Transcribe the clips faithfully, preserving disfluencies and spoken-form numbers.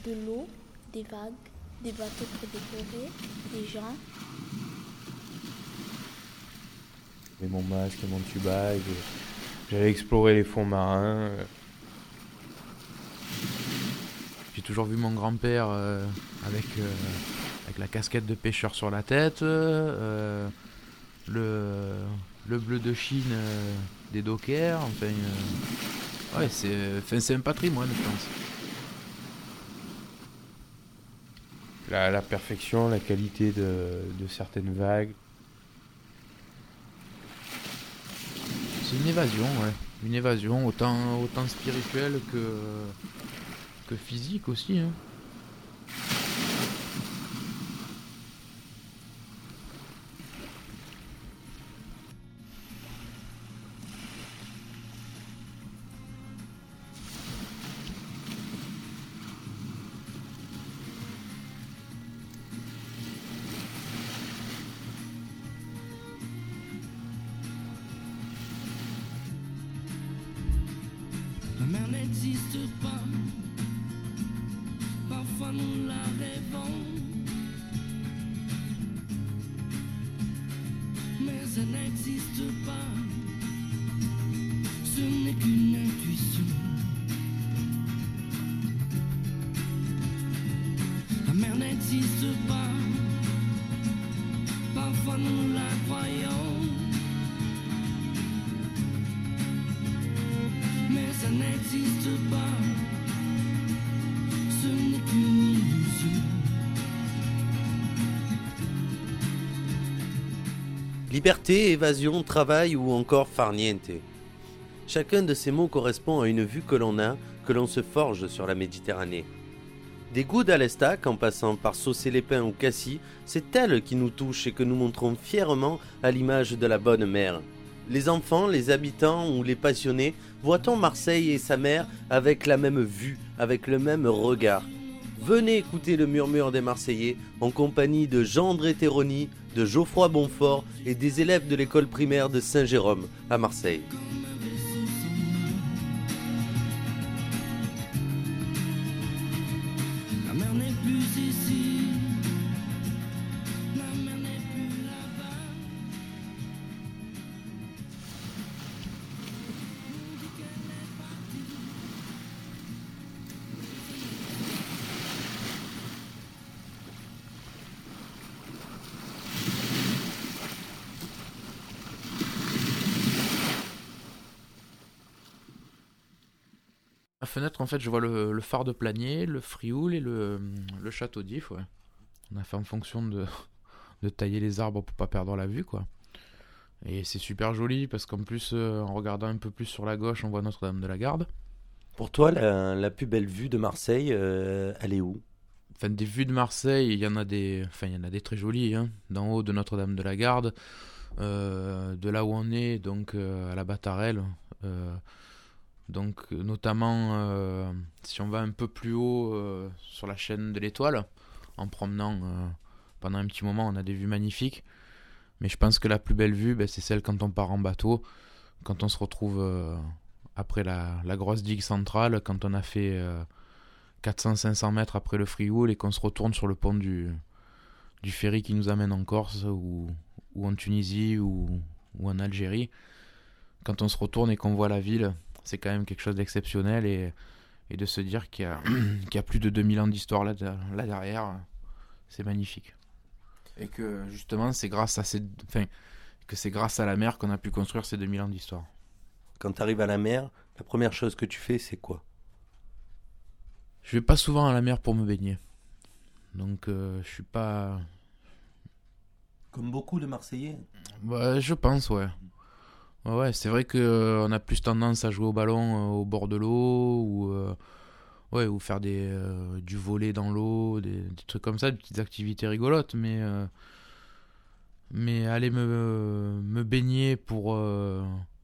de l'eau, des vagues, des bateaux pour décorer, des gens. J'avais mon masque et mon tuba, et j'allais explorer les fonds marins. J'ai toujours vu mon grand-père euh, avec, euh, avec la casquette de pêcheur sur la tête, euh, le, le bleu de Chine euh, des dockers, enfin, euh, ouais, c'est, enfin, c'est un patrimoine, je pense. La, la perfection, la qualité de, de certaines vagues. C'est une évasion, ouais. Une évasion autant, autant spirituelle que, que physique aussi. Hein. La mer n'existe pas, parfois nous la rêvons, mais elle n'existe pas, ce n'est qu'une intuition. La mer n'existe pas, parfois nous la croyons, mais ça n'existe pas, ce n'est qu'une illusion. Liberté, évasion, travail ou encore farniente. Chacun de ces mots correspond à une vue que l'on a, que l'on se forge sur la Méditerranée. Des Goudes à l'Estac, en passant par Saucé-les-Pins ou Cassis, c'est elle qui nous touche et que nous montrons fièrement à l'image de la bonne mer. Les enfants, les habitants ou les passionnés, voit-on Marseille et sa mer avec la même vue, avec le même regard. Venez écouter le murmure des Marseillais en compagnie de Jean-André Théronie, de Geoffroy Bonfort et des élèves de l'école primaire de Saint-Jérôme à Marseille. La mer n'est plus ici, la mer n'est plus là-bas. À la fenêtre, en fait, je vois le, le phare de Planier, le Frioul et le, le château d'If. Ouais. On a fait en fonction de, de tailler les arbres pour pas perdre la vue, quoi. Et c'est super joli parce qu'en plus, euh, en regardant un peu plus sur la gauche, on voit Notre-Dame de la Garde. Pour toi, la, la plus belle vue de Marseille, euh, elle est où ? Enfin, des vues de Marseille, il y en a des, enfin, il y en a des très jolies, hein. D'en haut de Notre-Dame de la Garde, euh, de là où on est, donc euh, à la Battarelle. Euh, donc notamment, euh, si on va un peu plus haut euh, sur la chaîne de l'Étoile, en promenant euh, pendant un petit moment, on a des vues magnifiques. Mais je pense que la plus belle vue, ben, c'est celle quand on part en bateau, quand on se retrouve euh, après la, la grosse digue centrale, quand on a fait euh, quatre cents à cinq cents mètres après le Frioul et qu'on se retourne sur le pont du, du ferry qui nous amène en Corse ou, ou en Tunisie ou, ou en Algérie. Quand on se retourne et qu'on voit la ville, c'est quand même quelque chose d'exceptionnel et, et de se dire qu'il y a, qu'il y a plus de deux mille ans d'histoire là, là derrière, c'est magnifique. Et que justement, c'est grâce à ces, enfin, que c'est grâce à la mer qu'on a pu construire ces deux mille ans d'histoire. Quand tu arrives à la mer, la première chose que tu fais, c'est quoi ? Je vais pas souvent à la mer pour me baigner. Donc euh, je suis pas... Comme beaucoup de Marseillais. Ouais, je pense, ouais. Ouais, ouais, c'est vrai qu'on euh, a plus tendance à jouer au ballon euh, au bord de l'eau ou, euh, ouais, ou faire des, euh, du volley dans l'eau, des, des trucs comme ça, des petites activités rigolotes. Mais, euh, mais aller me, me baigner pour, euh,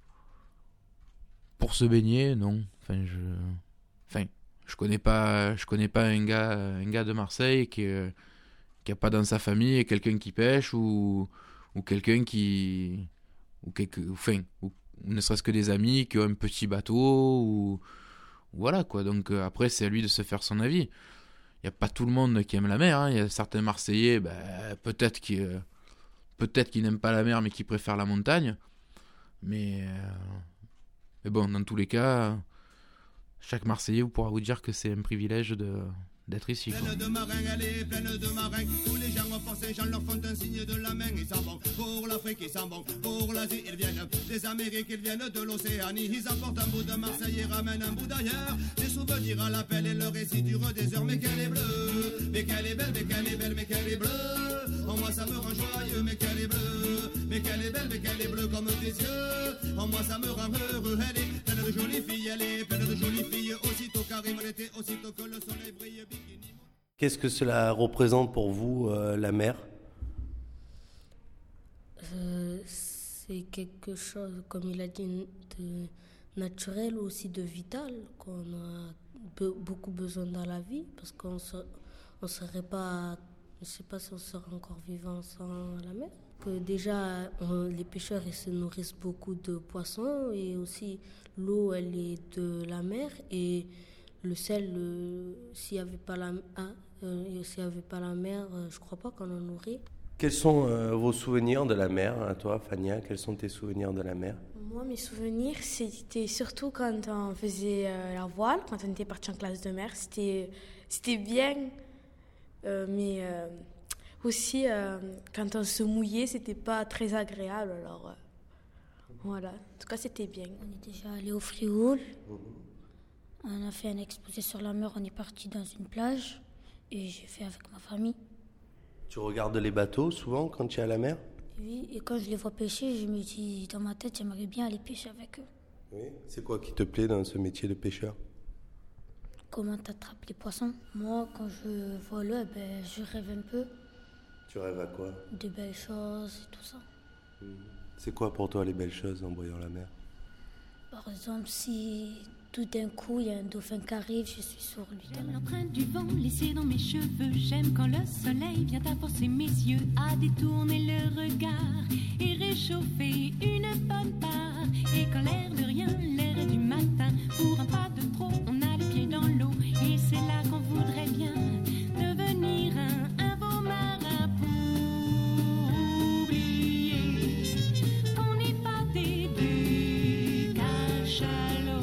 pour se baigner, non. Enfin, je, enfin, je connais pas, je connais pas un gars, un gars de Marseille qui, euh, qui a pas dans sa famille quelqu'un qui pêche ou, ou quelqu'un qui... Ou, quelque, enfin, ou, ou ne serait-ce que des amis qui ont un petit bateau ou, ou voilà quoi. Donc euh, après c'est à lui de se faire son avis. il y a pas tout le monde qui aime la mer. Hein. Il y a certains Marseillais, ben, peut-être qui, euh, peut-être qu'ils n'aiment pas la mer, mais qui préfèrent la montagne. Mais, euh, mais bon, dans tous les cas, chaque Marseillais vous pourra vous dire que c'est un privilège de d'être ici. Quoi. Pleine de marins, elle est pleine de marins. Tous les gens pensent, les gens leur font un signe de la main. Ils s'en vont pour l'Afrique, ils s'en vont pour l'Asie. Ils viennent des Amériques, ils viennent de l'Océanie. Ils apportent un bout de Marseille et ramènent un bout d'ailleurs. Des souvenirs à l'appel et le récit dure des heures. Mais qu'elle est bleue, mais qu'elle est belle, mais qu'elle est belle, mais qu'elle est bleue. En moi ça me rend joyeux, mais qu'elle est bleue. Mais qu'elle est belle, mais qu'elle est bleue comme tes yeux. En moi ça me rend heureux. Elle est pleine de jolies filles, elle est pleine de jolies filles. Aussitôt qu'arrive l'été, aussitôt que le soleil brille. Qu'est-ce que cela représente pour vous, euh, la mer ? Euh, c'est quelque chose, comme il a dit, de naturel, aussi de vital, qu'on a be- beaucoup besoin dans la vie, parce qu'on se, on serait pas, je sais pas si on serait encore vivant sans la mer. Que déjà, on, les pêcheurs ils se nourrissent beaucoup de poissons, et aussi l'eau, elle est de la mer, et le sel, euh, s'il n'y avait pas la, ah, euh, s'il y avait pas la mer, euh, je crois pas qu'on en nourrit. Quels sont euh, vos souvenirs de la mer, à toi, Fania ? Quels sont tes souvenirs de la mer ? Moi, mes souvenirs, c'était surtout quand on faisait euh, la voile, quand on était parti en classe de mer. C'était, c'était bien, euh, mais euh, aussi euh, quand on se mouillait, c'était pas très agréable. Alors euh, voilà, en tout cas, c'était bien. On est déjà allé au Frioul. On a fait un exposé sur la mer, on est parti dans une plage et j'ai fait avec ma famille. Tu regardes les bateaux souvent quand tu es à la mer ? Oui, et quand je les vois pêcher, je me dis dans ma tête, j'aimerais bien aller pêcher avec eux. Oui. C'est quoi qui te plaît dans ce métier de pêcheur ? Comment t'attrapes les poissons ? Moi, quand je vois l'eau, ben, je rêve un peu. Tu rêves à quoi ? De belles choses et tout ça. C'est quoi pour toi les belles choses en voyant la mer ? Par exemple, si tout d'un coup, il y a un dauphin qui arrive, je suis sur lui. J'aime l'empreinte du vent laissée dans mes cheveux. J'aime quand le soleil vient à forcer mes yeux à détourner le regard et réchauffer une bonne part. Et quand l'air de rien, l'air du matin, pour un pas de trop, on a les pieds dans l'eau. Et c'est là qu'on voudrait bien devenir un, un beau marin pour oublier qu'on n'est pas des, des cachalots.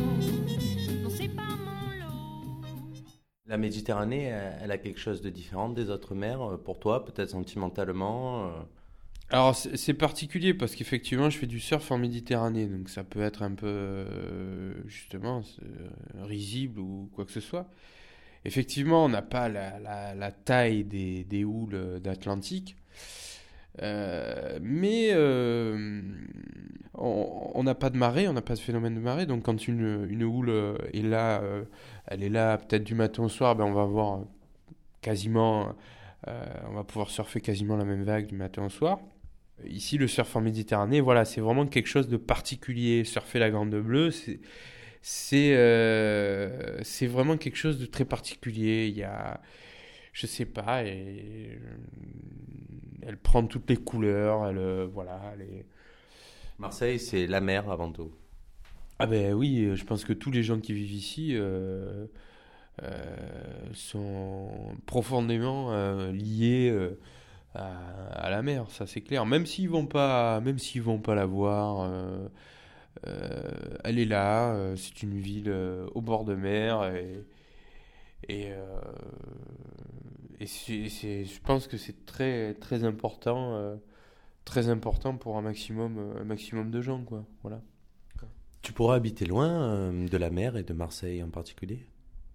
La Méditerranée, elle a quelque chose de différent des autres mers, pour toi, peut-être sentimentalement. Alors c'est, c'est particulier parce qu'effectivement je fais du surf en Méditerranée, donc ça peut être un peu euh, justement euh, risible ou quoi que ce soit. Effectivement, on n'a pas la, la, la taille des, des houles d'Atlantique, euh, mais euh, on n'a pas de marée, on n'a pas de phénomène de marée, donc quand une, une houle est là, euh, elle est là peut-être du matin au soir, ben on va avoir quasiment, euh, on va pouvoir surfer quasiment la même vague du matin au soir. Ici, le surf en Méditerranée, voilà, c'est vraiment quelque chose de particulier. Surfer la Grande Bleue, c'est, c'est, euh, c'est vraiment quelque chose de très particulier. Il y a, je sais pas, et, elle prend toutes les couleurs, elle, voilà. Elle est... Marseille, c'est la mer avant tout. Ah ben oui, je pense que tous les gens qui vivent ici euh, euh, sont profondément euh, liés euh, à, à la mer, ça c'est clair. Même s'ils vont pas, même s'ils vont pas la voir, euh, euh, elle est là. Euh, c'est une ville euh, au bord de mer et et, euh, et c'est, c'est, je pense que c'est très très important, euh, très important pour un maximum, un maximum de gens, quoi. Voilà. Tu pourras habiter loin euh, de la mer et de Marseille en particulier ?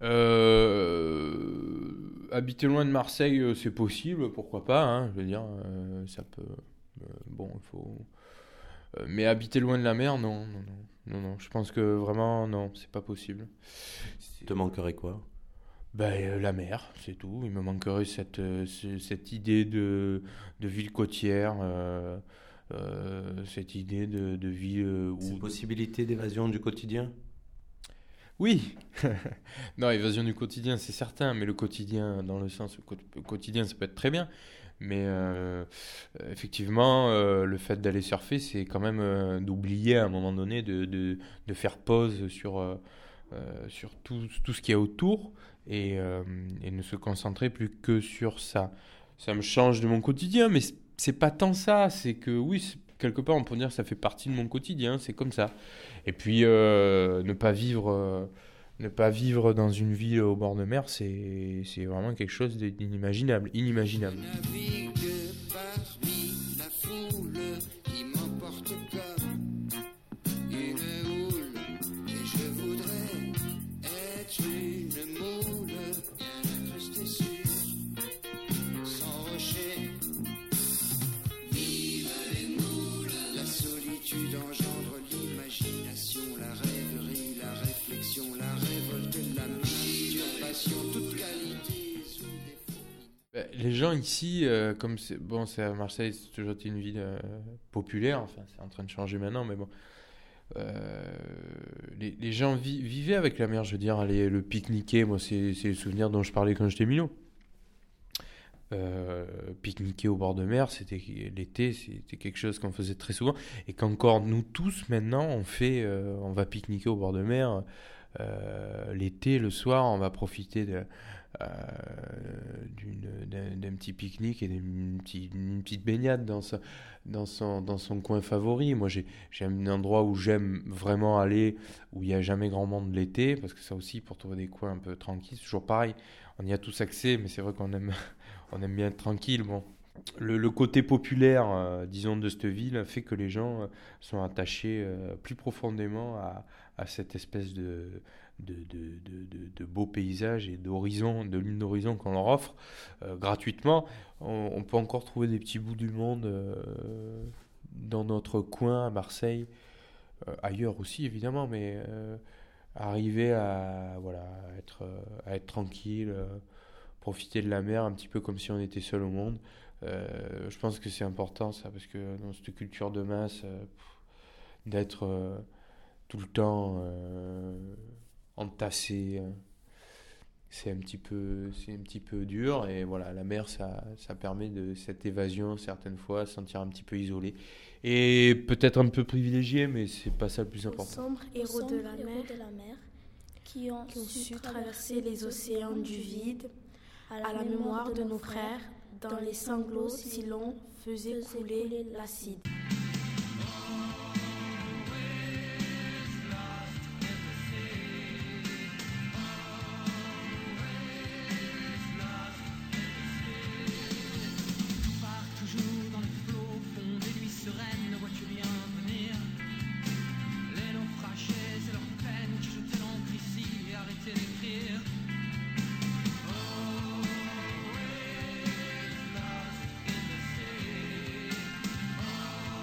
Euh, habiter loin de Marseille, euh, c'est possible, pourquoi pas, hein, je veux dire, euh, ça peut... Euh, bon, il faut... Euh, mais habiter loin de la mer, non, non, non, non, non, je pense que vraiment, non, c'est pas possible. Il te manquerait quoi ? Ben, euh, la mer, c'est tout. Il me manquerait cette, euh, ce- cette idée de, de ville côtière, euh, euh, cette idée de, de vie euh, où... Ces possibilités d'évasion du quotidien ? Oui, non, évasion du quotidien, c'est certain, mais le quotidien, dans le sens, co- le quotidien, ça peut être très bien, mais euh, euh, effectivement, euh, le fait d'aller surfer, c'est quand même euh, d'oublier à un moment donné de, de, de faire pause sur, euh, euh, sur tout, tout ce qu'il y a autour et, euh, et ne se concentrer plus que sur ça. Ça me change de mon quotidien, mais c'est, c'est pas tant ça. C'est que oui, c'est, quelque part, on peut dire que ça fait partie de mon quotidien. C'est comme ça. Et puis, euh, ne pas vivre, euh, ne pas vivre dans une ville au bord de mer, c'est, c'est vraiment quelque chose d'inimaginable, inimaginable. Navigue parmi la foule qui m'emporte comme une houle, et je voudrais être une moule bien incrustée sur son rocher. Vive les moules, la solitude engendre l'imagination, la rêverie, la réflexion, la révolte, la masturbation, toute qualité sous défaut. Les gens ici, euh, comme c'est bon, c'est à Marseille, c'est toujours été une ville euh, populaire. Enfin, c'est en train de changer maintenant, mais bon. Euh, les, les gens vi- vivaient avec la mer, je veux dire, aller le pique-niquer. Moi, c'est, c'est le souvenir dont je parlais quand j'étais minot. Euh, pique-niquer au bord de mer, c'était l'été, c'était quelque chose qu'on faisait très souvent, et qu'encore nous tous maintenant, on fait, euh, on va pique-niquer au bord de mer. Euh, l'été, le soir, on va profiter de Euh, d'une, d'un, d'un petit pique-nique et d'une petite, une petite baignade dans, sa, dans, son, dans son coin favori. Moi, j'ai, j'ai un endroit où j'aime vraiment aller, où il n'y a jamais grand monde l'été, parce que ça aussi, pour trouver des coins un peu tranquilles, c'est toujours pareil. On y a tous accès, mais c'est vrai qu'on aime, on aime bien être tranquille. Bon. Le, le côté populaire, euh, disons, de cette ville fait que les gens euh, sont attachés euh, plus profondément à, à cette espèce de... De, de, de, de, de beaux paysages et d'horizons, de lignes d'horizon qu'on leur offre euh, gratuitement. On, on peut encore trouver des petits bouts du monde euh, dans notre coin à Marseille, euh, ailleurs aussi évidemment, mais euh, arriver à, voilà, à, être, à être tranquille, euh, profiter de la mer un petit peu comme si on était seul au monde. Euh, je pense que c'est important ça, parce que dans cette culture de masse, euh, pff, d'être euh, tout le temps... Euh, entassé, c'est un petit peu, c'est un petit peu dur, et voilà, la mer, ça, ça permet de cette évasion certaines fois, se sentir un petit peu isolé et peut-être un peu privilégié, mais c'est pas ça le plus important. Sombres héros de la mer, de la mer qui ont, qui ont su traverser les océans du vide, à la mémoire de nos frères, dans les sanglots si l'on faisait couler l'acide. Oh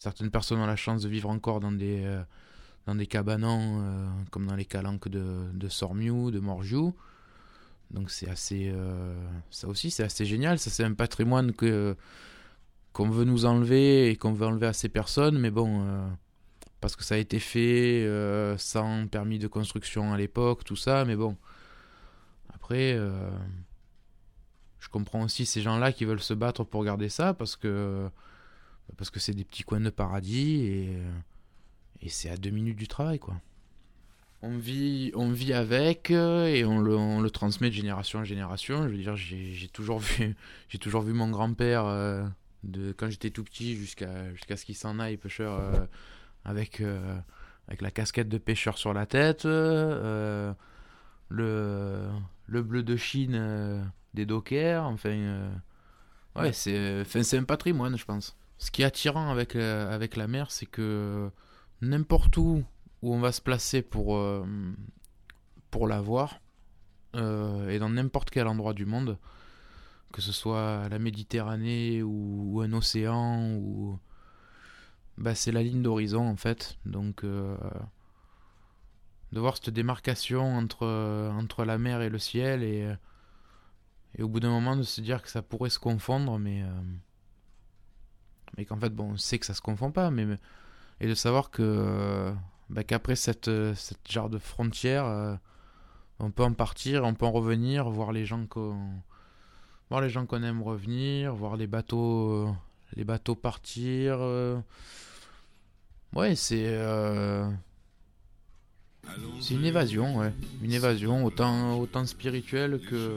certaines personnes ont la chance de vivre encore dans des, euh, dans des cabanons, euh, comme dans les calanques de, de Sormiou, de Morgiou. Donc c'est assez, euh, ça aussi c'est assez génial. Ça c'est un patrimoine que, qu'on veut nous enlever et qu'on veut enlever à ces personnes. Mais bon, euh, parce que ça a été fait euh, sans permis de construction à l'époque, tout ça. Mais bon, après, euh, je comprends aussi ces gens-là qui veulent se battre pour garder ça parce que, parce que c'est des petits coins de paradis et, et c'est à deux minutes du travail, quoi. On vit, on vit avec et on le, on le transmet de génération en génération. Je veux dire, j'ai, j'ai toujours vu, j'ai toujours vu mon grand-père euh, de quand j'étais tout petit jusqu'à, jusqu'à ce qu'il s'en aille pêcheur euh, avec, euh, avec la casquette de pêcheur sur la tête, euh, le, le bleu de Chine euh, des dockers. Enfin, euh, ouais, ouais. C'est, enfin, c'est un patrimoine, je pense. Ce qui est attirant avec, euh, avec la mer, c'est que n'importe où où on va se placer pour, euh, pour la voir, euh, et dans n'importe quel endroit du monde, que ce soit la Méditerranée ou, ou un océan, ou... bah, c'est la ligne d'horizon en fait. Donc euh, de voir cette démarcation entre, entre la mer et le ciel, et, et au bout d'un moment de se dire que ça pourrait se confondre, mais, euh, mais qu'en fait bon, on sait que ça se confond pas, mais, et de savoir que... Euh, Bah, qu'après cette, cette genre de frontière, euh, on peut en partir, on peut en revenir, voir les gens qu'on, voir les gens qu'on aime revenir, voir les bateaux, euh, les bateaux partir. Euh... Ouais, c'est, euh... c'est une évasion, ouais, une évasion autant, autant spirituelle que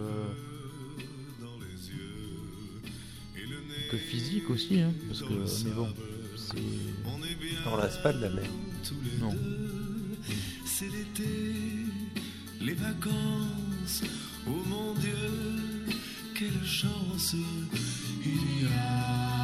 que physique aussi, hein, parce que mais bon, c'est. On lasse pas de la mer. Non. C'est l'été, les vacances, oh mon Dieu, quelle chance il y a.